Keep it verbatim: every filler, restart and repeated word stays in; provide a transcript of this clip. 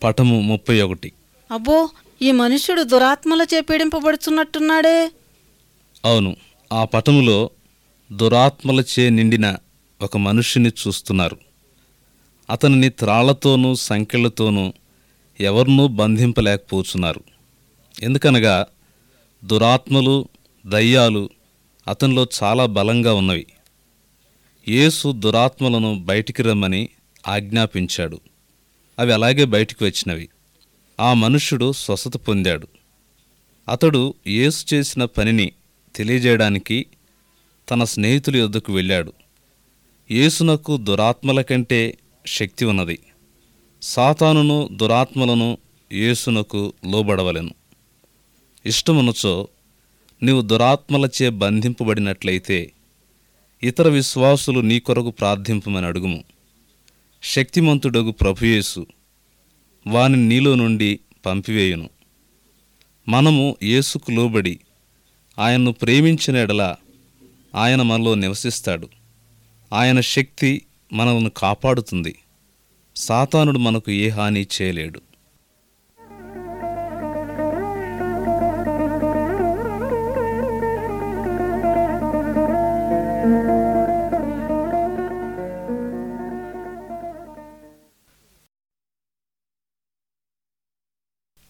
పటము ముప్పై ఒకటి. అబ్బో, ఈ మనుష్యుడు దురాత్మలచే పీడింపబడుచున్నట్టున్నాడే. అవును, ఆ పటములో దురాత్మలచే నిండిన ఒక మనుష్యుని చూస్తున్నారు. అతనిని త్రాళ్లతోనూ సంకెళ్లతోనూ ఎవరినూ బంధింపలేకపోతున్నారు. ఎందుకనగా దురాత్మలు, దయ్యాలు అతనిలో చాలా బలంగా ఉన్నవి. యేసు దురాత్మలను బయటికి రమ్మని ఆజ్ఞాపించాడు. అవి అలాగే బయటికి వచ్చినవి. ఆ మనుష్యుడు స్వస్థత పొందాడు. అతడు యేసు చేసిన పనిని తెలియజేయడానికి తన స్నేహితుల యొద్దకు వెళ్ళాడు. యేసునకు దురాత్మల కంటే శక్తి ఉన్నది. సాతానును దురాత్మలను యేసునకు లోబడవలెను. ఇష్టమునచో నీవు దురాత్మలచే బంధింపబడినట్లయితే ఇతర విశ్వాసులు నీ కొరకు ప్రార్థింపమని అడుగుము. శక్తిమంతుడగు ప్రభుయేసు వానిని నీలో నుండి పంపివేయును. మనము యేసుకు లోబడి ఆయన్ను ప్రేమించిన ఎడల ఆయన మనలో నివసిస్తాడు. ఆయన శక్తి మనల్ని కాపాడుతుంది. సాతానుడు మనకు ఏ హాని చేయలేడు.